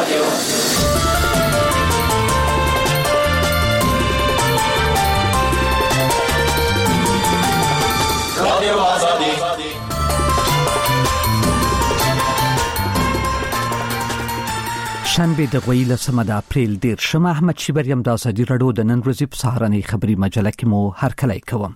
شنبه د غوی لسمه د اپریل 10 احمد شیبریم د ازادي رادیو د نن ورځې په سهارنۍ خبري مجله کې مو هرکلی کوم.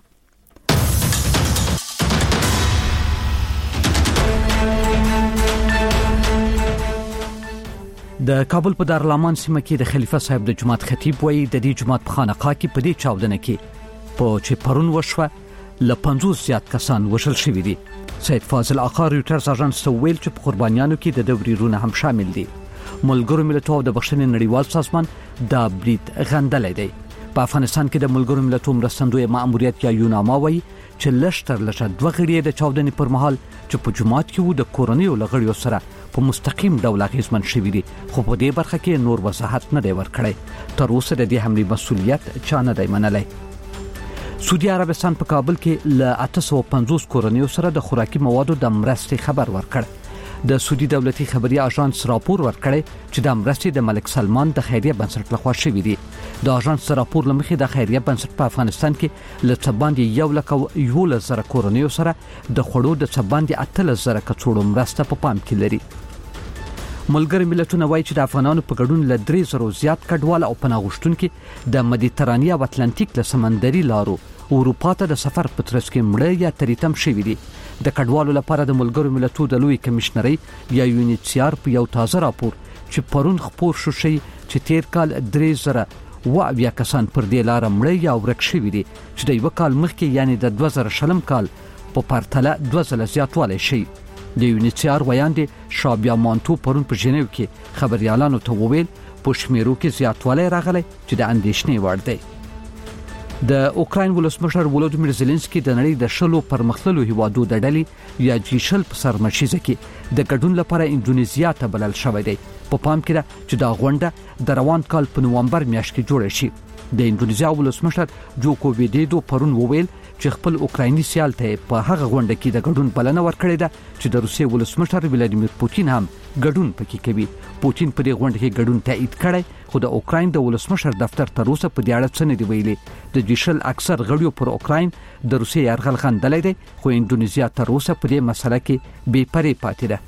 د کابل په دارالمان سیمه کې د خلیفه صاحب د جماعت خطیب وایي د دې جماعت په خانقاه کې په دې چاودنه کې چې پرون وشوه ل 50 زیات کسان وشل شوي دي. سید فاضل آقا رویټرز اژانس ته ویل چې په قربانیانو کې د دوريرونه هم شامل دي. ملګرو ملتونو د بخښنې نړیوال سازمان دا برید غندلې دی. په افغانستان کې د ملګرو ملتونو مرستندوی مأموریت یا یوناما وایي چې لشتر لشه دوه غړي د چاودنې پر مهال چې په جماعت کې وو د کورنیو لغړیو سره په مستقیم ډول اغیزمن شوي دي، خو په دې برخه کې نور وضاحت نه دی ورکړی. تر اوسه د دې حملې مسؤلیت چا نه دی منلی. سعودي عربستان په کابل کې ل 850 کورنیو سره د خوراکي موادو د مرستې خبر ورکړ. د سعودي دولتي خبري اژانس راپور ورکړی چې د مرستې د ملک سلمان د خیریه بنسټ لخوا شوې دي. د اژانس راپور لمخې د خیریه بنسټ په افغانستان کې ل څباندې 1,11,000 کورنیو سره د خړو د څباندې 8,000 کڅوړو مرسته په پام کې لري. ملګری ملتونه وایي چې د افغانانو په ګډون ل 3,000 زیات کډوال او پناه غوښتونکو د مدیترانې او اتلانتیک له سمندري لارو اروپا ته د سفر په ترڅ کې مړه یا تریتم شوي دي. د کډوالو لپاره د ملګرو ملتونو د لوی کمشنري یا یونیسیار په یو تازه راپور چې پرون خپور شو شي چې تیر کال 3,000 کسان پر دې لار مړه یا ورک شوي دي چې د یو کال مخکې یعنی د 2000 کال په پرتله 2 زیاتوالی شي. د یونیسیار ویاندې شابیا مانتو پرون په ژنیو کې خبريالانو ته وویل په شمیرو کې زیاتوالی راغلی چې د اندېښنې وړ دی. د اوکراین ولسمشر ولودیمیر زيلنسکي د نړۍ د شلو پرمختللو هیوادو د ډلې یا جیشل په سرمشيزه کې د ګډون لپاره انډونیزیا ته بلل شوی دی. په پام کې ده چې دا غونډه د روان کال په نومبر میاشت کې جوړه شي. د انډونیزیا ولسمشر جوکو ویډیډو پرون وویل چې خپل اوکرایني سیال ته په هغه غونډه کې د ګډون بلنه ورکړې ده چې د روسیې ولسمشر ولادیمیر پوتین هم ګډون پکې کوي. پوتین په دې غونډه کې ګډون تایید کړی، خو د اوکراین د ولسمشر دفتر تر اوسه په دې اړه څه نه دی ویلي. د جیشل اکثر غړیو پر اوکراین د روسیې یرغل غندلې دی، خو انډونیزیا تر اوسه په دې مسله کې بې پرې پاتې ده.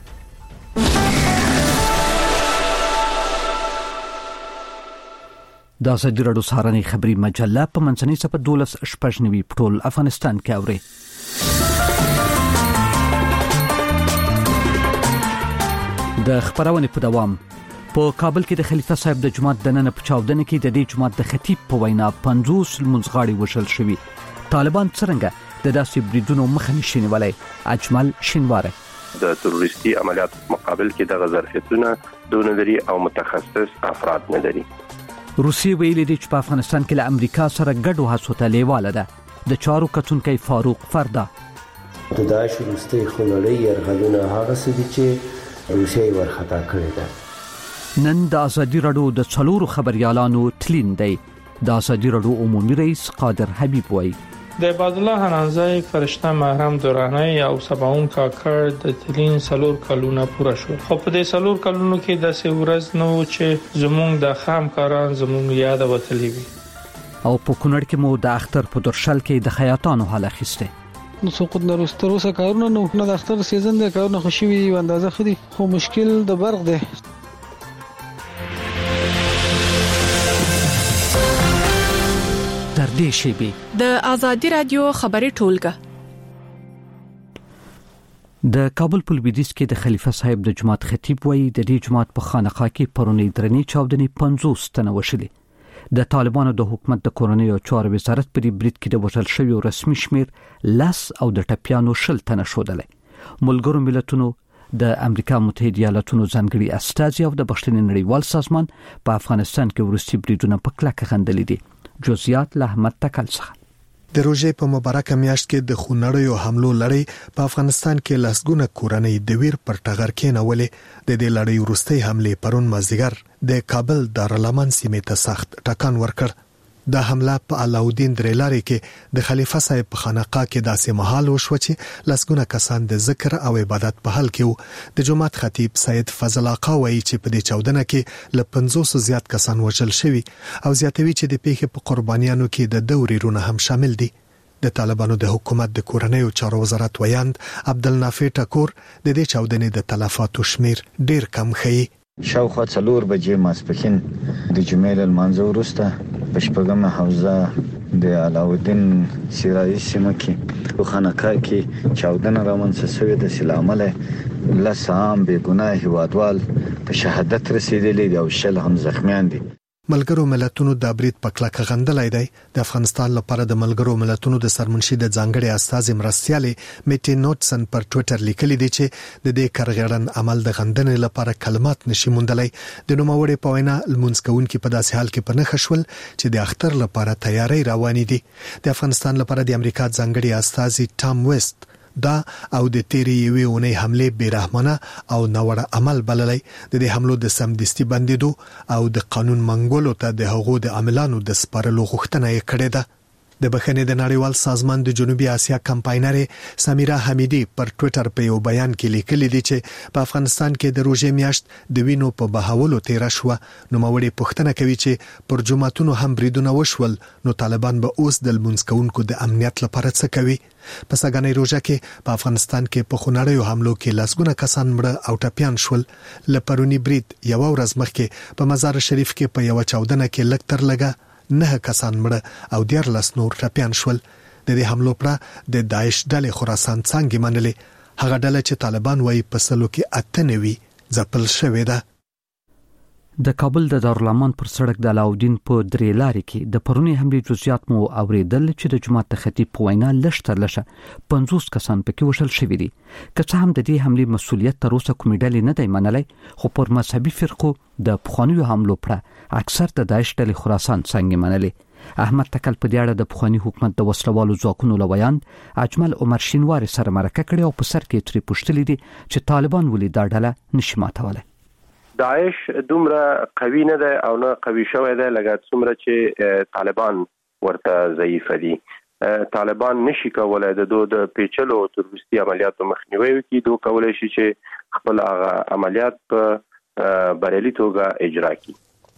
د ازادي رادیو سهارنۍ خبري مجله په منځنۍ صفحه 12 پټول افغانستان کې اوري. د خبرونه په دوام په کابل کې د خلیفه صاحب د جماعت د نن په چاودنه کې د دې جماعت د خطیب په وینا 50 منځغاړي وشل شوي. طالبان څنګه د داسې بریدونو مخه نشي نیولای؟ اجمل شینواره د تروریستي عملیات مقابل کې د ظرفیتونه دون لري او متخصص افراد نه لري. روسیې ویلي دي چې په افغانستان کې له امریکا سره ګډو هڅو ته لیواله ده. د چارو کتونکي فاروق فردا د داعش روسي خلړی يرغلونه هغه څه دي چې روسیې ورخطا کړی ده. نن د ازادي رادیو د څلورو خبريالانو تلین دی. د ازادي رادیو عمومي رئیس قادر حبیب وایي د عبد الله حنانزای فرشته محرم دورانی او سباون کاکړ د تلین سلور کلونه پوره شو، خو په دې سلور کلونو کې د سورز نو چې زموږ د خام کاران زموږ یاد وتلی وي. او په کونړ کې مو د اختر په درشل کې د خیاطانو حاله خسته نو سقوط نروستروسه کارونه نو د اختر سیزن د کارونه خوشي وي اندازه خدي، خو مشکل د برق دی. د ازادي رادیو خبري ټولګه د کابل په لویدیځ کې د خلیفه صاحب د جماعت خطیب وایي د دې جماعت په خانقاه کې پرونی درنې چاودنې 50 تنه وشلې. د طالبانو د حکومت د کورنۍ او چارو وزارت په دې برید کې د وژل شویو رسمي شمیر 10 او د ټپیانو 60 تنه شودلې. ملګرو ملتونو د امریکا متحده ایالاتونو ځانګړي استازي او د بخښنې نړیوال سازمان په افغانستان کې ورستي بریدونه په کلکه غندلې دي. جزئیات له احمد تکل څخه. د روزې په مبارکه میاشت کې د خونړیو حملو لړۍ په افغانستان کې لسګونه کورنۍ د ویر پر ټغر کې نولې. د دې لړۍ وروستۍ حمله پرون مازیګر د کابل دارالمان سیمې ته سخت ټکان ورکړ. د حمله په علاودین درېلارې کې د خلیفہ صاحب په خانقاه کې داسې محل وشو چې لسګونه کسان د ذکر او عبادت په حال کې وو. د جماعت خطیب سید فضل آقا وایي چې په دې چاودنه کې له 500 زیات کسان وژل شوي او زیاتوي چې د پیښې په قربانیانو کې د دوريرونه هم شامل دي. د طالبانو د حکومت د کورنیو چارو وزارت ویاند عبدالنافع ټکور د دې چاودنې د تلفاتو شمیر ډیر کم ښیي. شاوخوا 4 بجې ماسپښین د جمعې له لمانځه وروسته په شپږمه حوزه د علاودین سیرایي سیمه کې په خانقاه کې چاودنه رامنځته شوې د سلامله لسام بې ګناه هیوادوال په شهادت رسیدلي دي او شل هم زخمیان دي. ملګرو ملتونو د برید په کلکه غندلای دی. د افغانستان لپاره د ملګرو ملتونو د سرمنشي د ځانګړي استاذ مرستيالي میټي نوټسن پر ټوئیټر لیکلي دی چې د دې کارغړن عمل د غندنې لپاره کلمات نشي موندلای. د نوموړي په وینا لمونځکون کې په داسې حال کې پنه خښول چې د اختر لپاره تیاری روانې دي. د افغانستان لپاره د امریکا ځانګړي استاذ ټام ویست دا او د تیری یوې اونۍ حمله بیرحمانه او ناوړه عمل بللی. د دې حملو د سمدستي بندیدو او د قانون منګولو ته د هغو د عاملانو د سپارلو غوښتنه یې کړې ده. د بخښنې د نړیوال سازمان د جنوبي اسیا کمپاینر سمیرا حمیدی پر ټوئیټر په یو بیان کې لیکلي دي چې په افغانستان کې د روزې میاشت د وینو په بهاولو تیر شو. نو موري پښتنه کوي چې پر جمعتونو هم بریدونه وشول نو طالبان به اوس د لمونځکونکو د امنیت لپاره څه کوي. په سګنې روزه کې په افغانستان کې په خونړیو حملو کې لسګونه کسان مړه او ټپيان شول. لپرونی برید یو ورځ مخکې په مزار شریف کې په یو چاودنه کې لږ تر لږه 9 کسان مړه او 14 نور ټپيان شول. د دې حملو پر د داعش ډلې خراسان څنګه منلې. هغه ډله چې طالبان وایي په سلو کې 98 ځپل شوې ده. د کابل د دارالامان پر سړک د علاودین په درې لارې کې د پرونی حملې جزئیات مو اوریدل چې د جماعت خطیب په وینا لشتر لشه 50 کسان پکې وشل شوي دي. که څه هم د دې حملې مسؤلیت تر اوسه کوم ډلې نه دی منلای خو پر مذهبي فرقو د پخوانیو حملو پر اکثر د داعش ډلې خراسان څنګه منلې. احمد تکل په دیاړه د پخوانی حکومت د وسلوالو ځواکونو لویان اجمل عمر شینواری سره مرکه کړې او په سر کې تری پوښتلې دي چې طالبان ولې دا ډله نشي ماتولای. داعش دومره قوي نه ده او نه قوي شوی ده لکه څومره چې طالبان ورته ضعیف دي. طالبان نشي کولای د پیچلو تروریستي عملیاتو مخنیوي وکړي. دوی کولای شي چې خپل هغه عملیات په بریالي توګه اجرا کړي.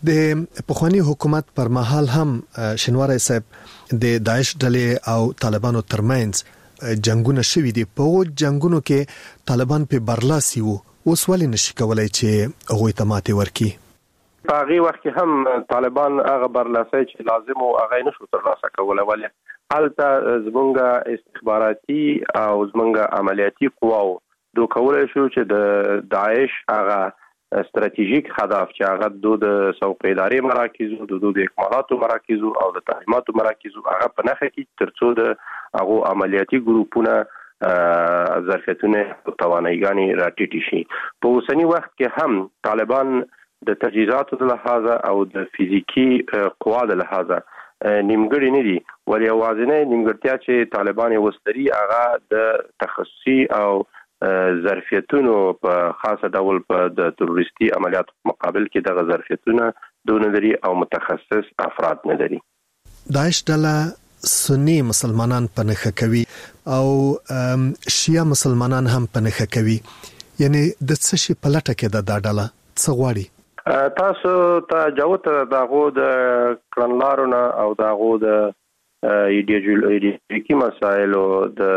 د پخوانی حکومت پر مهال هم شینواری صاحب د داعش ډلې او طالبانو ترمنځ جنگونه شوي دي. په جنگونو کې طالبان په برلاسي وو. اوس ولې نشي کولای چې هغه ته ماته ورکړي؟ په هغه وخت کې هم طالبان هغه برلاسي چې لازم او هغه نشو ترلاسه کولای. ولې حالته زمونږه استخباراتي او زمونږه عملیاتي قواو دوی کولای شو چې د داعش هغه استراتیژیک هدف چې هغه د سوق ادارې مراکز او د اکمالاتو مراکز او د تعلیماتو مراکز هغه په نخښه کې ترڅو د هغه عملیاتي ګروپونه ظرفیتونه او توانایګانی راټیټ شي. په اوسنی وخت کې هم طالبان د تجهیزاتو د لحاظه او د فزیکی قوا د لحاظه نیمګړي نه دي. ولې اوازنه نیمګړتیا چې طالبان وستري هغه د تخصصي او ظرفیتونو په خاصه ډول په د تروریستي عملیاتو مقابل کې د ظرفیتونه دون لري او متخصص افراد نه لري. داعش ډله سنی مسلمانان په نخښه کوي او شیعه مسلمانان هم په نخښه کوي. یعنی د څه شي په لټه کې د ډله څه غواړي؟ تاسو ته جوت دغه د کړنلارونه او دغه د ایدئولوژیکي مسایلو د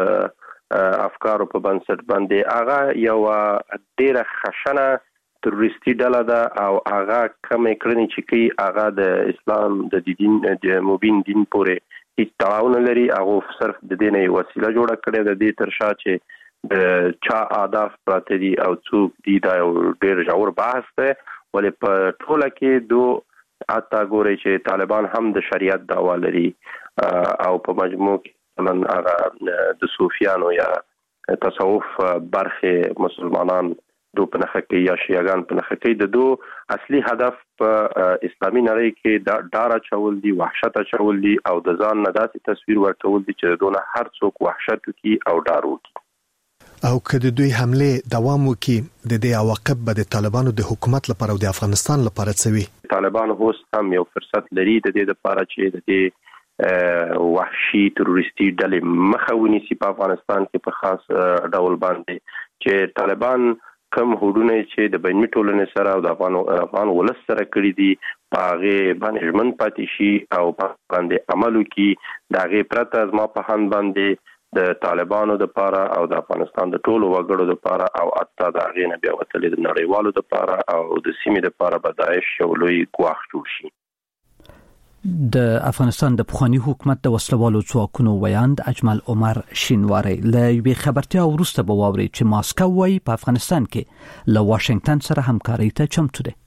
افکارو په بنسټ باندې هغه یو ډیره خشنه تروریستي ډله ده او هغه کومې کړنې چې کوي هغه د اسلام د دین د مبین دین پورې هیڅ تړاو نه لري. هغه صرف د دې نه وسیله جوړه کړې ده د ترشا چې د چا اهداف پراته دي او څوک دي دا یو ډیر ژور بحث ده. ولې په ټوله کې دوه اته ګوري چې طالبان هم د شریعت دعوا لري او په مجموع کې من هغه د صوفیانو یا تصوف برخه مسلمانان دو په نخښه کې یا شیعاګان په نخښه کې د دوه اصلي هدف په اسلامي نړۍ کې ډار اچول دي، وحشت اچول دي او د ځان نه داسې تصویر ورکول دي چې دونه هر څوک وحشت وکړي او ډار وکړي. او که د دوی حمله دوام وکړي د دې عواقب به د طالبانو د حکومت لپاره او د افغانستان لپاره څه وي؟ طالبان اوس هم یو فرصت لري د دې لپاره چې د دې وحشي تروریستي ډلې مخه ونیسي په افغانستان کې په خاص ډول باندې چې طالبان کم هډونه چې د بیني ټولنې سره او د افغان ولس سره کړی دي هغه باندې ژمن پاتې شي او باندې عمل وکړي دغه پرته از ما په هند باندې د طالبانو د لپاره او د افغانستان د ټولو وګړو د لپاره او حتی د هغې نه بیا وتلې د نړیوالو د لپاره او د سیمې د لپاره به داعش یو لوی ګواښ جوړ شي. د افغانستان د پخوانی حکومت د وسلوالو ځواکونو ویاند اجمل عمر شینواری له یوې خبرتیا وروسته به واوري چې ماسکو وايي په افغانستان کې له واشنگټن سره همکاري ته چمتو ده.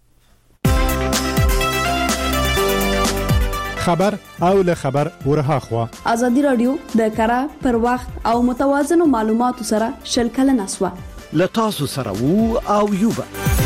خبر او له خبر ورها خوا ازادي رادیو د کara پر وخت او متوازن معلوماتو سره شلکل نسوه له تاسو سره وو او یوبا.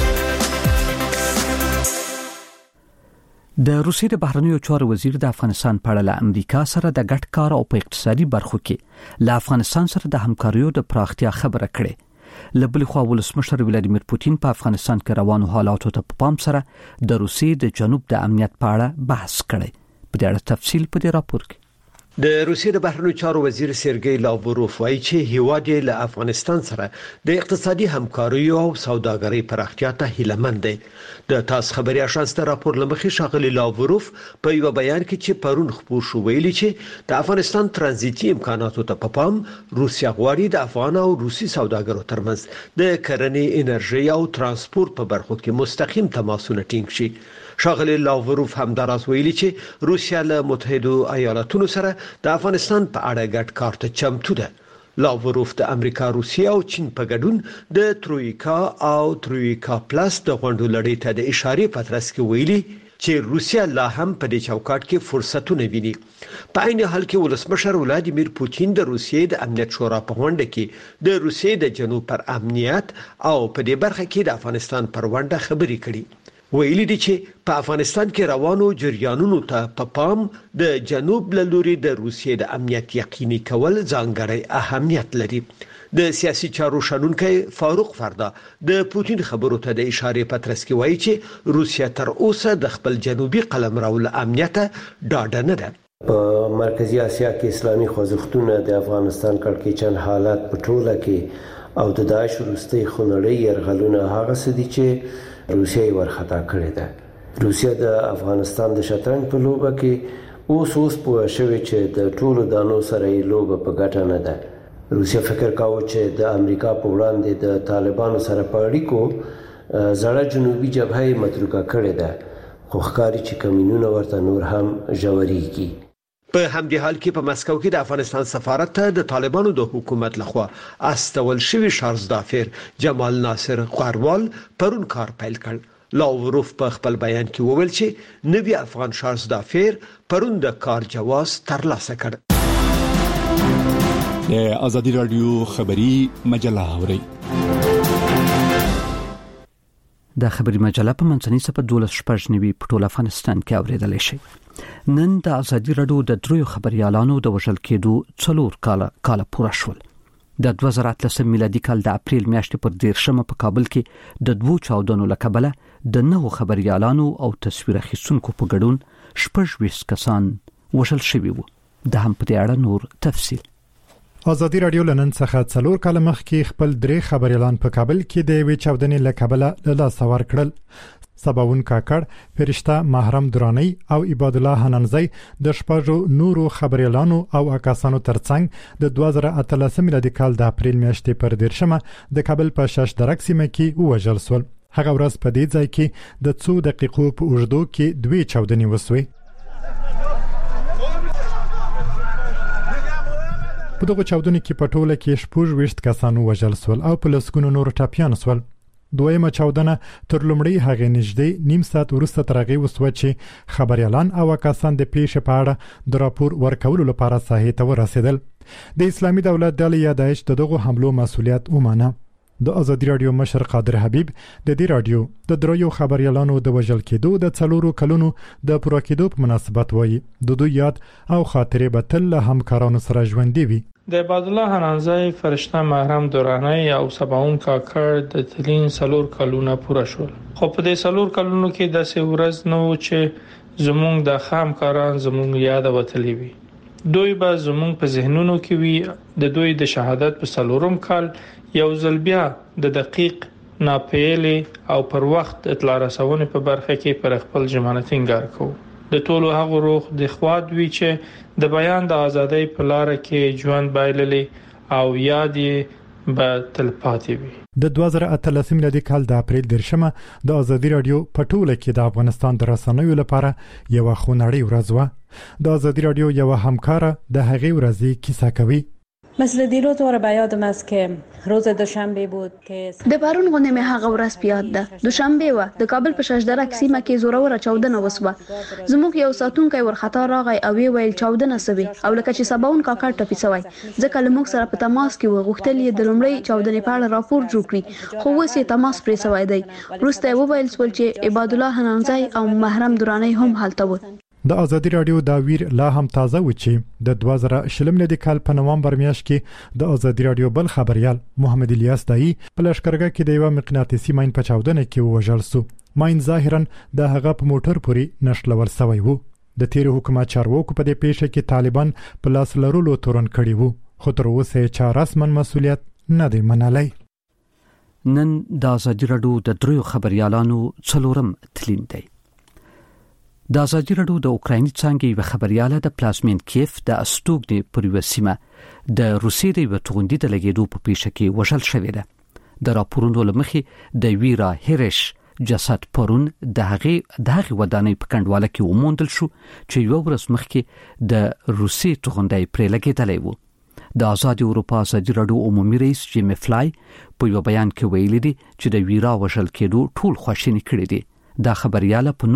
د روسیې د بهرنیو چارو وزیر د افغانستان په اړه له امریکا سره د ګډ کار او په اقتصادي برخو کې له افغانستان سره د همکاریو د پراختیا خبره کړې. له بل خوا ولسمشر ولادیمیر پوتین په افغانستان کې روانو حالاتو ته په پام سره د روسیې د جنوب د امنیت په اړه بحث کړی. په دې اړه تفصیل په دې راپور کې د روسیې د بهرنیو چارو وزیر سرګی لاوروف وايي چې هیواد یې له افغانستان سره د اقتصادي همکاریو او سوداګرۍ پراختیا ته هیله مند دی. د تاس خبري اژانس ته راپور لمخې شاغلي لاوروف په یو بیان کې چې پرون خبر شو ویلي چې د افغانستان ترانزیتي امکاناتو ته په پام روسیا غواړي د افغان او روسي سوداګرو ترمنځ د کرنې، انرژي او ترانسپورت په برخو کې مستقیم تماسونه ټینګ شي. شاغلي لاوروف هم دراز ویلي چې روسیا له متحده ایالاتونو سره د افغانستان په اړه ګډ کار ته چمتو ده. لاوروف د امریکا، روسیا او چین په ګډون د ترویکا او ترویکا پلاس د غونډو لړۍ ته د اشاره پترس کې ویلي چې روسیا لا هم په دې چوکاټ کې فرصتونه ویني. په عین حال کې ولسمشر ولادیمیر پوتین د روسیې د امنیت شورا په غونډه کې د روسیې د جنوب پر امنیت او په دې برخه کې د افغانستان پر وړاندې خبرې کړې. ویلي دي چې په افغانستان کې روانو جریانونو ته په پام د جنوب له لوري د روسیې د امنیت یقیني کول ځانګړی اهمیت لري. د سیاسي چارو شنونکي فاروق فردا د پوتین خبرو ته د اشاره پترس کې وایي چې روسیا تر اوسه د خپل جنوبي قلمرو له امنیت ډاډه نه ده. په مرکزی اسیا کې اسلامي خوځښتونه د افغانستان کړکېچن حالات په ټوله کې او د داعش وروستي خونړۍ یرغلونه هغه څه دي چې روسیه ورخطا کړې ده. روسیه د افغانستان د شطرنج په لوبه کې اوس په شوی چې د ټولو دانو سره یې لوبه په ګټه نه ده. روسیه فکر کاوه چې د امریکا په وړاندې د طالبانو سره په اړیکو زړه جنوبي جبهه متروکه کړې ده، خو ښکاري چې کمینونه ورته نور هم ژورېږي. په همدې حال کې په مسکو کې د افغانستان سفارت ته د طالبانو د حکومت لخوا استول شوی شارزدافر جمال ناصر غروال پرون کار پیل کړ. لاوروف په خپل بیان کې وویل چې نوی افغان شارزدافر پرون د کار جواز ترلاسه کړ. د ازادي رادیو خبری مجله اوري. د خبري مجله په منځنۍ صفحه 12 په ټول افغانستان کې اوریدل شي. نن د ازادي رادیو د دریو خبريالانو د وژل کېدو 4 کال پوره شول. د 2013 میلادي کال د اپریل میاشتې پر 13 په کابل کې د 2 چاودنو لکبله د 9 خبريالانو او تصویر اخیستونکو په ګډون 26 کسان وژل شوي وو. د هم په اړه نور تفصیل. ازادي رادیو لنن څخه 4 کال مخکې خپل 3 خبريالان په کابل کې د وی چاودنې لکبله له سوار کړل. سباون کاکړ، فرشته محرم درانی او عباد الله حنانزی د شپږو نورو خبريالانو او اکاسانو ترڅنګ د 2013 میلادي کال د اپریل میاشتې پر 13 د کابل په شاش درک سیمه کې وژل شول. هغه ورځ په دې ځای کې د 2 دقیقو په اوږدو کې 2 چاودنې وسوي. په دغه چاودنې کې په ټوله کې 26 کسان وژل شول او په لسګونو نور ټاپیان شول. دویمه چاودنه تر لومړی هغه نږدې نیم ساعت وروسته ترغه وسوه چې خبريالان او کسان د پیښې په اړه د راپور ورکولو لپاره ساحې ته ورسېدل. د اسلامي دولت ډلې یا داعش دغه حملو مسؤلیت ومانه. د ازادي رادیو مشر قادر حبیب د دې رادیو د دریو خبريالانو د وژل کېدو د 4 کلونو د پوره کېدو په مناسبت وایي د دوی یاد او خاطرې به تل همکارانو سره ژوندۍ وي. د عباد الله حنانزای، فرشته محرم دورانی او سباون کاکړ د تلین سلور کلونه پوره شول. خو په دې سلور کلونو کې داسې ورځ نه و چې زموږ د خام کاران زموږ یاد وتلی وي. دوی به زموږ په ذهنونو کې وي. د دوی د شهادت په سلورم کال یو ځل بیا د دقیق، ناپېلې او پر وخت اطلاع رسونې په برخه کې پر خپل ضمانت ټینګار کوو. د ټولو هغو روح د خواد وی چې د بیان د ازادۍ په لار کې ژوند بایللې او یاد یې به تلپاتې وي. د 2013 میلادي کال د اپریل 10 د ازادي رادیو په ټوله کې د افغانستان د رسنیو لپاره یو خونړی ورځ و. د ازادي رادیو یو همکار د هغې ورځې کیسه کوي. مثل دیروز و به یادم است که روز دوشنبه بود که د پرون غونډه مې هغه ورځ په یاد ده. دوشنبه و. د کابل په ششدره سیمه کې زوروره چاودنه وسوه. زموږ یو ساتونکی ورخطا راغی او ویل چاودنه سوي او لکه چې سباون کاکړ ټپي سوی. ځکه له موږ سره په تماس کې و. غوښتل یې د لومړی چاودنې په اړه راپور جوړ کړي، خو اوس یې تماس پرې سوی دی. وروسته وویل سول چې عباد الله حنانزای او محرم درانی هم هلته و. د ازادي رادیو دا ویر لا هم تازه و چې د 2020 میلادي کال په نومبر میاشت کې د ازادي رادیو بل خبريال محمد الیاس دای په لشکرګه کې د یو مقناطیسي ماین په چاودنه کې وژل شو. ماین ظاهرا د هغه په موټر پورې نشلول شوی وو. د تیر حکومت چارواکو په دې پیښه کې طالبان په لاس لرلو تورن کړي وو، خو تر اوسه چا رسمن مسولیت نه دی منلی. نن د ازادي رادیو د دریو خبريالانو څلورم تلین دی. د ازادي رادیو د اوکرایني څنګه یو خبرياله د پلازمین کیف د استوګنې پر وسیمه د روسیې د وټوندې د لګیدو په پیښه کې وژل شوې ده. د راپورونو لمخې د ویرا هریش جسد پرون د هغه ودانۍ په کندواله کې وموندل شو چې یو ورځ مخکې د روسیې توغندۍ پرې لګیدلې وو. د آزاد اروپا ازادي رادیو عمومي رئیس جیم فلای په یو بیان کې ویلي دي چې د ویرا وژل کېدو ټول خوشینی کړی دي. دا خبرياله په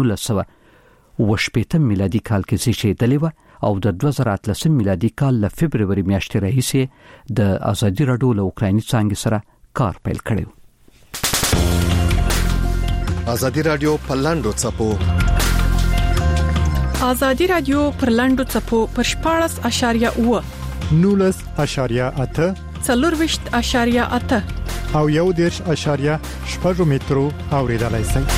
1980 میلادي کال کې زیږیدلې و او د 2013 میلادي کال له فبرवरी میاشتې راهیسې د ازادي رادیو له اوکرایني څنګه سره کار پیل کړی. ازادي رادیو په لاندو چپو ازادي رادیو پر لاندو چپو پر 14.8 19.8 40.8 او 1.8 مترو اوریدلای شئ.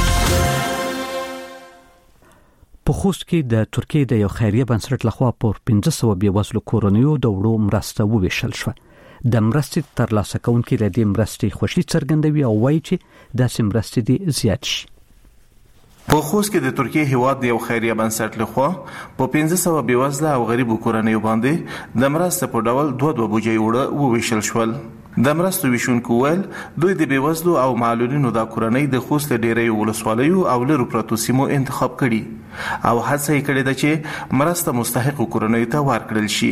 په خوست کې د ترکیې د یو خیریه بنسټ لخوا پر 1500 بیوزلو کورنیو د وړو مرسته وویشل شو. د مرستې ترلاسه کوونکي له دې مرستې خوشي څرګندوي او وایي چې داسې مرستې دي زیات شي. په خوست کې د ترکیې هیواد د یو خیریه بنسټ لخوا په 1500 بیوزله او غریبو کورنیو باندې د مرستې په ډول 2 بوجۍ وړه وویشل شول. د مرستو ویشونکو ول دوی د بیوزلو او معلولینو د کورنۍ د خوست ډیری ولسوالیو او لرو پرتو سیمو انتخاب کړي او هڅه یې کړې ده چې مرسته مستحق کورنۍ ته ورکړل شي.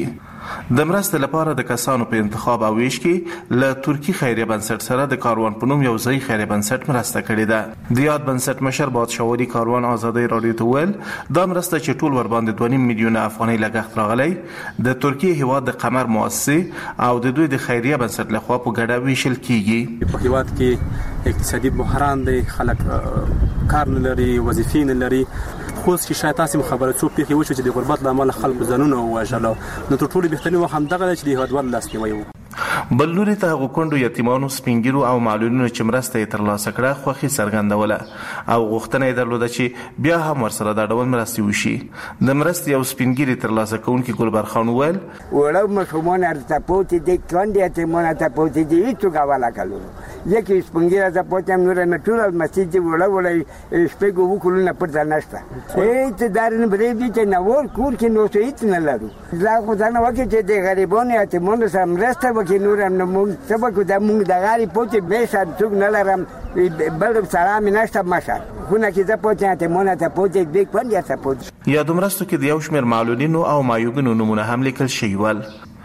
د مرستې لپاره د کسانو په انتخاب او ویش کې له ترکی خیریه بنسټ سره د کاروان په نوم یو ځای خیریه بنسټ مرسته کړې ده. د یاد بنسټ مشر بادشاهوري کاروان ازادي رادیو ته ویل دا مرسته چې ټول ور باندې 2.5 میلیون افغانۍ لګښت راغلی د ترکیې هیواد د قمر مؤسسه او د دوی د خیریه بنسټ لخوا په ګډه ویشل کیږي. په هیواد کې اقتصادي بحران دی، خلک کار نه لري، وظیفې نه لري. خوست کې شاید تاسو خبره څو پیښې وشو چې د غربت لامل خلکو ځانونه وژل. نو تر ټولو بهترین وخت هم دغه چې د هیواد لاسنیوي وو. بل لوري ته غوکندو یتیمانو سپینګیرو او معلولینو چې مرسته یې ترلاسه کړه خوخي څرګندوله او غوښتنه یې درلوده چې بیا هم ورسره د ډول مرستې وشي. د مرستې یو سپینګیري ترلاسه کوونکی ګلبر خان ویل وړو مشمون ارتپوت دي کاندي یتیمان ارتپوت دي هیڅ غواړه کولو یکی سپینګیره ته پوتم نور نه ټول مسجد دی وړو شپږ وکولونه پرته نشته. هیڅ دارن بری دي چې نور کور کې نو څه هیڅ نه لرو. ځا خو دا نه وکړي چې د غریبانو یتیمانو سره مرسته کې نورم نو موږ سبا کو د موږ د غاری پوتې به سات څوک نه لرم بل سلام نشته ماشه خونه کې د پوتې ته مونږ ته پوتې بیگ باندې ته پوتې یا دومرستو کې د یو شمېر معلولینو او مایوبینو نمونه هم لیکل شوی ول.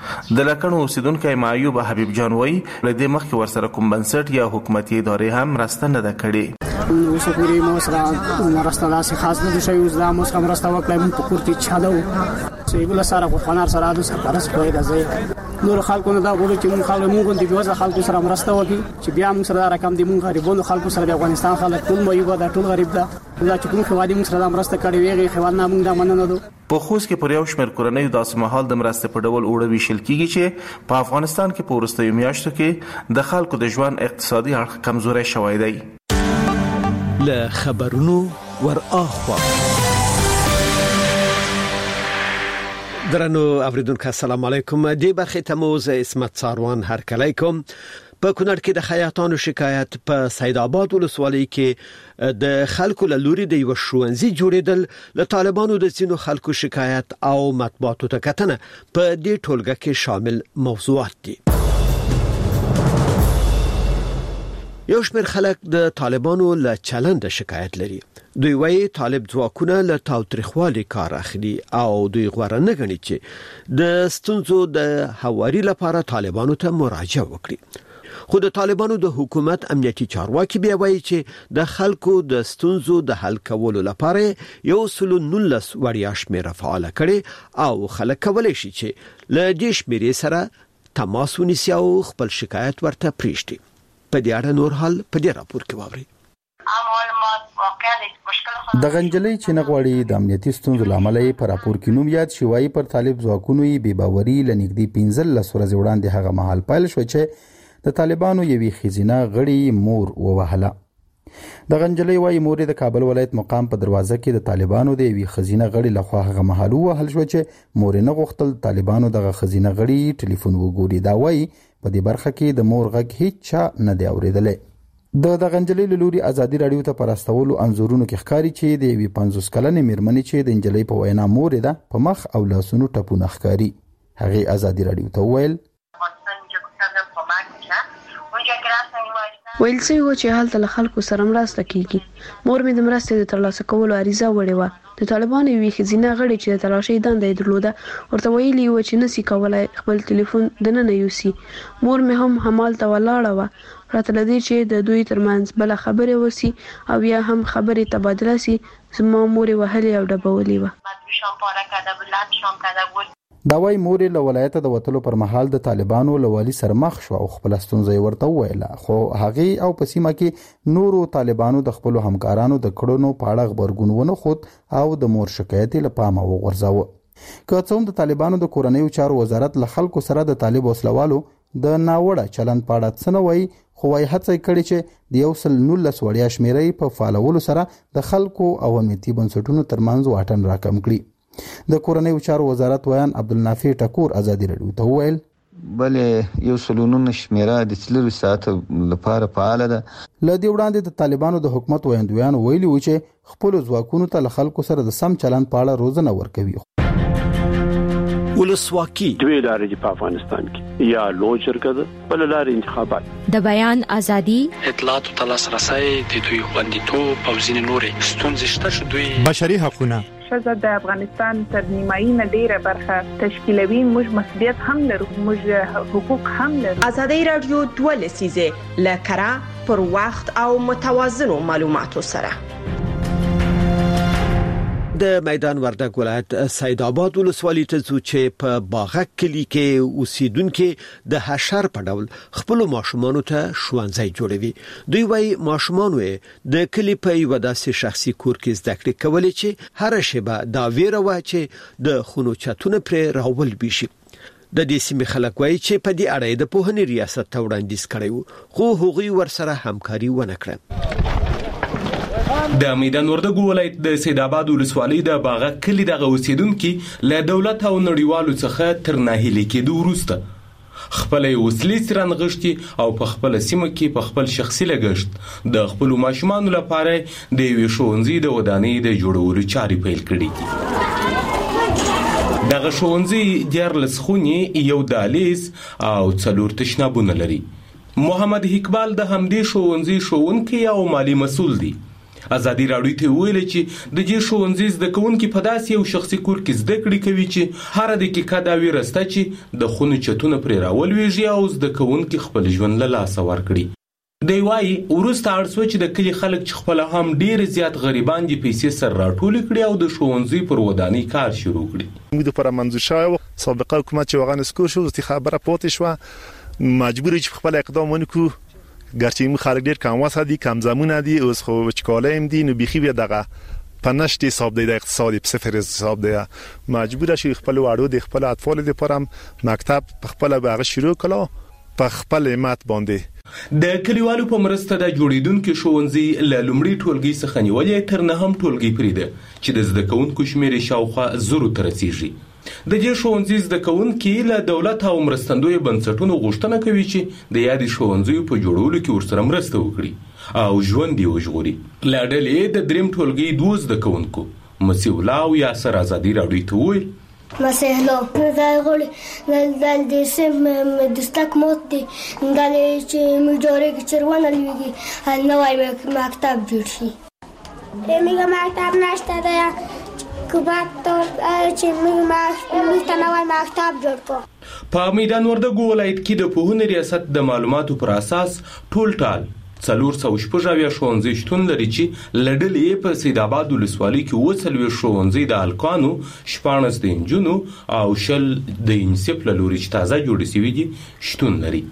د لکڼو اوسیدونکو معیوب حبیب جان وای لدې مخکې ورسره کوم بنسټ یا حکومتي ادارې هم مرسته نه ده کړې. اوس پوری مو سره مرسته داسې خاص نه شي اوس دا مو سره مرسته وکړم په کور کې چادو چې ګل سره په خنار سره د سپارس کوي راځي نور خلکو نه دا وړي چې مون خلک مونږ د بیوزه خلکو سره مرسته وکړي چې بیا موږ سره رقم دي مونږ غریبونو خلکو سره د افغانستان خلک ټول مایوب دا ټول غریب ده. دا چې کوم خوادي موږ سره مرسته کړې ویغه خواد نه موږ دا مننه دو. په خوست کې پر یو شمېر کورنۍ داسې مهال د مرستې په ډول اوړه ویشل کیږي چې په افغانستان کې په وروستیو میاشتو کې د خلکو د ژوند اقتصادي اړخ کمزوري شوی دی. له خبرونو ور اخوا درنو اوریدونکو السلام علیکم. دې برخه ته مو زه اسمت ساروان هرکلی کوم. په کونړ کې د خیاطانو شکایت په سید آباد ولسوالۍ کې د خلکو له لوري د یو ښوونځي جوړیدل له طالبانو د ځینو خلکو شکایت او مطبوعاتو ته کتنه په دې ټولګه کې شامل موضوعات دي. یو شمېر خلک د طالبانو له چلند شکایت لري. دوی وايي طالب ځواکونه له تاوتریخوالي کار اخلي او دوی غوړه نه غني چې د ستونزو د هواري لپاره طالبانو ته مراجعه وکړي. خو د طالبانو د حکومت امنیتي چارواکي بیا وایي چې د خلکو د ستونزو د حل کولو لپاره 119 وړیا شمیره فعال کړي او خلک کولای شي چې له دې شمیرې سره تماس ونیسي او خپل شکایت ورته پریږدي. په دې اړه نور حال په دې راپور کې واوري. د غنجلې چې نغواړي د امنیتي ستونزو لامل په راپور کې نوم یاد شوی پر طالب ځواکونو بې باوري لنګدي 15 ورځې وړاندې هغه مهال پایل شو چې د طالبانو یوې خزینه غړي مور ووهله. د غنجلې وايي مور د کابل ولایت مقام په دروازه کې د طالبانو د یوې خزینه غړي لخوا هغه مهال ووهل شو چې مور نه غوښتل طالبانو دغه خزینه غړي ټلیفون وګوري. دا وايي په دې برخه کې د مور غږ هیڅ چا نه دی اوریدلی. د غنجلې لوري ازادي رادیو ته پراستولو انزورونو کې ښکاری چې د 50 کلنې میرمنې چې د انجلۍ په وینا مور ده په مخ او لاسونو ټپونه ښکاری. هغه ازادي رادیو ته ویل ویل څه و چې حالت له خلکو سره مرسته کیږي. مور مې د مرستې د ترلاسه کولو عریضه وړې و. د طالبانو یوې خزینه غړي چې د تلاشۍ دنده درلوده ورته ویلي و چې نسی کولای خپل ټلیفون دننه یوسي. مور مې هم همالته ولاړه و پرته لدې چې د دوی ترمنځ بل خبره وسی او یا هم خبره تبادله سي. زما مور وهلې او ډبولې و. دا وايي مور له ولایت د وټلو پر مهال د طالبانو له والی سر مخ شو او خپل ستونزې ورته ویله. خو هغه او پسیمه کې نورو طالبانو د خپل همکارانو د کړنو په اړه خبرګون ونه خود او د مور شکایت له پامه وغورځاوه. که څوم د طالبانو د کورنیو چارو وزارت له خلکو سره د طالب وسلوالو د ناوړه چلند په اړه څه نه وایي، خو وايي هڅه کړې چې د 119 وړیا شمیرې په فعالولو سره د خلکو او امنیتي بنسټونو ترمنځ واټن راکم کړي. د کورنیو چارو وزارت ویان عبدالنافع ټکور ازادي رادیو ته ویل بلې 119 شمیره د 4 ساعتو لپاره فعال ده. له دې وړاندې د طالبانو د حکومت ویاندویان ویلي و چې خپل ځواکونو ته له خلکو سره د سم چلند په اړه روزنه ورکوي. ولسواکي دوی لارې په افغانستان کې یا لوی جرګه ده بل لارې انتخابات د بیان ازادي اطلاعات او تلاسرسي د دوی خوندیتوب او ځینې نورې ستونزې شته چې دوی بشري حقوقونه ښځه د افغانستان تر نیمایي نه ډیره برخه تشکیلوي. موږ مسؤلیت هم لرو، موږ حقوق هم لرو. ازادي رادیو 2 لسیزه لکره پر وخت او متوازنو معلوماتو سره د میدان وردګ ولایت سید آباد ولسوالۍ ته ځو چې په باغک کلی کې اوسیدونکو د حشر په ډول خپل ماشومانو ته ښوونځي جوړوي. دوی وايي ماشومان د کلی په یو داسې شخصي کور کې زده کړې کولې چې هر شیبه دا ویره و چې د خونو چتونه پر راول بشي. د دې سیمې خلک وايي چې په دې اړه د پوهنې ریاست ته وړاندیز کړی وو، خو هغوی ورسره همکاري ونه کړه. د میدان وردګ ولایت د سید آباد ولسوالۍ د باغک کلی دغه اوسیدونکو له دولت او نړیوالو څخه تر ناهیلي کېدو وروسته خپل وسلې سره نغښتي او په خپل سیمه کې په خپل شخصي لګښت د خپل ماشومانو لپاره د یو ښوونځي د ودانۍ د جوړولو چارې پیل کړې دي. دغه ښوونځي 14 خونې، یو دهلیز او 4 تشنابونه لري. محمد اقبال د همدې ښوونځي ښوونکی او مالی مسؤل دی. ازادي رادیو ته ویل چې د دې ښوونځي زده کوونکي په داسې یو شخصي کور کې زده کړې کوي چې هر دقیقه دا ویرسته چې د خونو چتونه پرې راولويږي او زده کوونکي خپل ژوند له لاسه ورکړي. دی وايي ورسته اړسو چې د کلی خلک چې خپل هم ډیر زیات غریبان دي پیسې سره راټول کړي او د ښوونځي پر ودانۍ کار شروع کړي. موږ د پر منځو شاو سابقه حکومت چې وغان سکور شو چې خبره پاتې شو مجبور چې خپل اقدام ونکړو ګرچې خلک ډیر کم وسه دي کم زمونه دي اوس خو وچکاله هم دي نو بيخي بیا دغه پنځه حساب دی د اقتصادي په صفر حساب دی مجبور شي خپل وړو د خپل اطفال لپاره مکتب خپل به شروع کړه په خپل مات باندې د کلیوالو په مرسته د جوړیدونکو ښوونځي له لومړي ټولګي څخه نیولې تر نه هم ټولګي پرې ده چې د زده کوونکو شمېر شاوخوا 0 ته رسیږي د دې ښوونځي زده کوونکي له دولت او مرستندوی بنسټونو غوښتنه کوي چې د یادې ښوونځیو په جوړولو کې ورسره مرسته وکړي او ژوند یې وژغوري له ډلې د دریم ټولګي 2 زده کوونکو مسیح الله او یاسر ازادي راډیو ته وویل مسیح الله دا غوړي د دې دستک موت دي د چې مجوري کې چرونه لوي نوای مکتب جوړ شي میگه مکتب نشته ده کوبات چې موږ نوای مکتب جوړ کو په میدان وردګو ولایت کې د پوهنې ریاست د معلوماتو پر اساس ټول 416 ښوونځي شتون لري چې لړلې په سید آباد ولسوالۍ کې 40 ښوونځي د الکانو 14 د انجونو او شل د یونیسف له لوري چې تازه جوړ شوي دي شتون لري.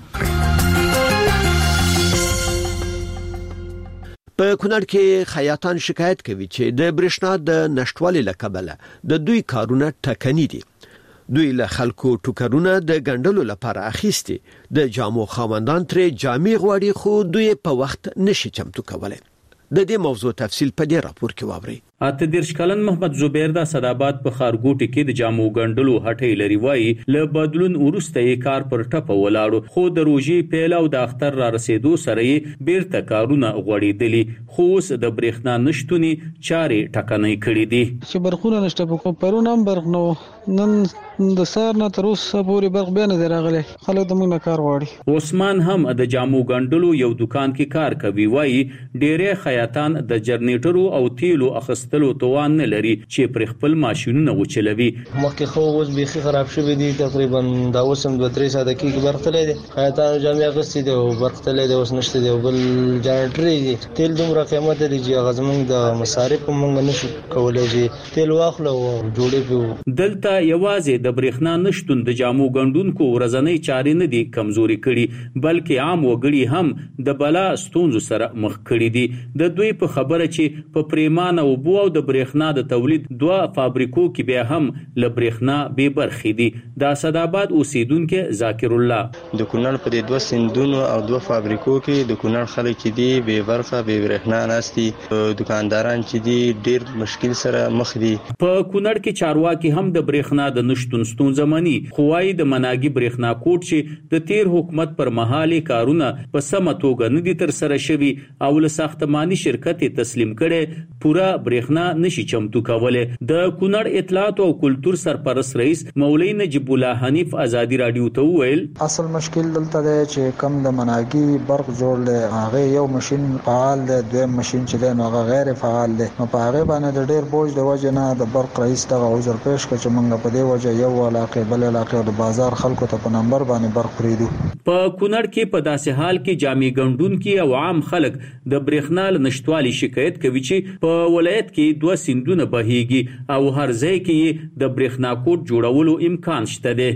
په کونړ کې خیاطان شکایت کوي چې د برېښنا د نشټوالي له کبله د دوی کارونه ټکني دي. دوی له خلکو ټوکرونه د ګندلو لپاره اخیستي د جامو خاوندان ترې جامې غواړي خو دوی په وخت نشي چمتو کولای. د دې موضوع تفصیل په دې راپور کې واورئ. 18 کلن محمد زبیر د صداباد په خارګوټي کې د جامو ګندلو هټۍ لري وای له بدلون ورسته یې کار پر ټپه ولاړو خو د روزي پیل او د اختر را رسیدو سره یې بیرته کارونه غوړېدلي خو اوس د برېښنا نشټونی چارې ټکنۍ کړې دي چې برخونه نشته په پرونم برخ نو نن د سار نه تر اوسه پورې برخ به نه راغلي خلک د موږ کار غواړي. عثمان هم د جامو ګندلو یو دکان کې کار کوي وای ډېرې خیاطان د جنریټرو او تیلو اخستلو توان نه لري چې پر خپل ماشينونه وچلوي. مخکې خو اوس بيخي خراب شوی دي تقریبا دا اوسم 2-3 ساعت کې برختلې دي خیاطان جامې اخستې دي او برختلې دي اوس نشته دي بل جنریټر دي تیل دومره قیمت لري چې غزمن د مصارف موږ نشو کولای چې تیل واخلو او جوړې په دلته یوازې د برېښنا نشټون د جامو ګندونکو ورځنی چارې نه دي کمزوري کړي بلکې عام وګړي هم د بلا ستونزو سره مخ کړي دي. د دوی په خبره چې په پریمانه او بو او د برېښنا د تولید 2 فابریکو کې به هم ل برېښنا به برخې دي. د صداباد اوسیدونکو ذاکر الله د کونړ په 2 سندونو او 2 فابریکو کې د کونړ خلک دي به برخه به برېښنا ناشتي دکانداران چې دي ډیر مشکل سره مخ دي. په کونړ کې چارواکي هم د برېښنا د نشټون ستونزه مني خوای د مناګي برېښنا کوټ چې د تیر حکومت پر مهالي کارونه په سم توګه نه دي تر سره شوي او له ساختماني شرکت تسلیم کړي پورا برېښنا نشي چمتو کوله. د کونړ اطلاعات او کلچر سرپرست رئیس مولوی نجیب الله حنیف ازادي رادیو ته ویل اصل مشکل دلته دی چې کم د مناګي برق جوړل هغه یو ماشين فعال دی دویم ماشين چې دی نو هغه غیر فعال دی نو په هغه باندې د ډیر بوج د وجه نه د برق رئیس دغه عذر پیش کړ چې موږ په دې وجه یو علاقه بل علاقه د بازار خلکو ته په نمبر باندې برق پریدو. په کونړ کې په داسې حال کې جامع ګندونکو او عام خلک د برېښنا نشټوالي شکایت کوي چې په ولایت کې 2 سیندونه بهيږي او هر ځای کې د برېښنا کوټ جوړولو امکان شته دی.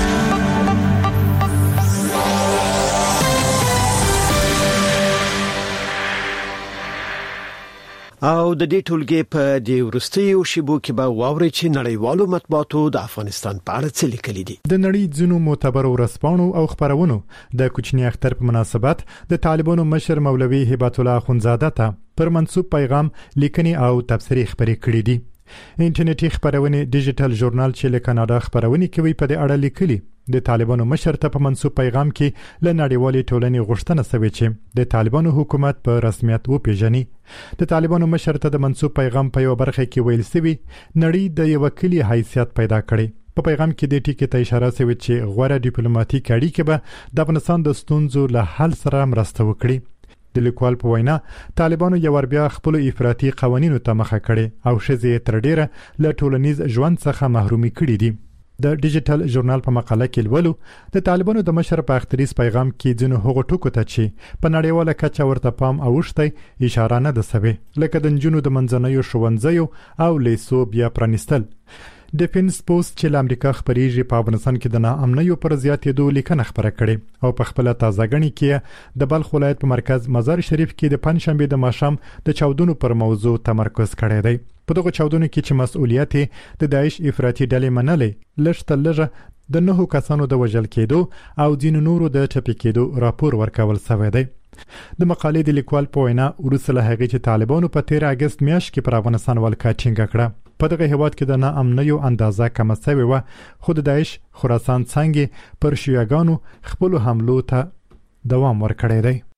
او د دې ټولګي په دې ورستیو شیبو کې به واوري چې نړیوالو مطبوعاتو د افغانستان په اړه څه لیکلي دي. د نړۍ ځینو معتبر ورځپاڼو او خبرونو د کوچنی اختر په مناسبت د طالبانو مشر مولوي هبت الله اخونزاده ته پر منسوب پیغام لیکنی او تبصری خبرې کړې دي. انټرنیټي خبرونه ډیجیټل ژورنال چې له کاناډا خبرونه کوي په دې اړه لیکلي د طالبانو مشر ته په منسوب پیغام کې له نړیوالې ټولنې غوښتنه شوې چې د طالبانو حکومت په رسمیت وپیژني. د طالبانو مشر ته د منسوب پیغام په یو برخه کې ویل شوی نړۍ د یو کلی حیثیت پیدا کړي. په پیغام کې د ټکی ته اشاره شوې چې غوړه ډیپلوماټیک اړیکې به د افغانستان د ستونزو له حل سره مرسته وکړي. د لیکوال په وینا طالبانو یو ور بیا خپل افراطي قوانینو ته مخه کړي او شزې تر ډیره له ټولنیز ژوند څخه محرومي کړي دي. د ډیجیټل ژورنال په مقاله کې لولو د طالبانو د مشر په اختریز پیغام کې ځینو هغو ټکو ته چې په نړیواله کچه ورته پام اوښتی اشاره نه ده شوې لکه د نجونو د منځنیو ښوونځیو او لیسو بیا پرانیستل. ډیفنس پوسټ چې امریکا خبريږي په افغانستان کې د ناامنیو پر زیاتېدو لیکنه خبره کړې او په خپل تازه غني کې د بلخ ولایت په مرکز مزار شریف کې د پنځشنبه د ماښام د چاودنو پر موضوع تمرکز کړی دی. په دغه چاودنو کې چې مسؤلیت د داعش افراطي ډلې منلې لږ لږه د 9 کسانو د وژل کېدو او ځینو نورو د ټپي کېدو راپور ورکول شوی دی. د مقالې د لیکوال په وینا وروسته له هغې چې طالبانو په 13 اگست میاشت کې پر افغانستان ولکه ټینګه کړه په دغه هیواد کې د ناامنیو اندازه کم شوې و خو د داعش خراسان څنګه پر شیعاګانو خپل حملو ته دوام ورکړی دی.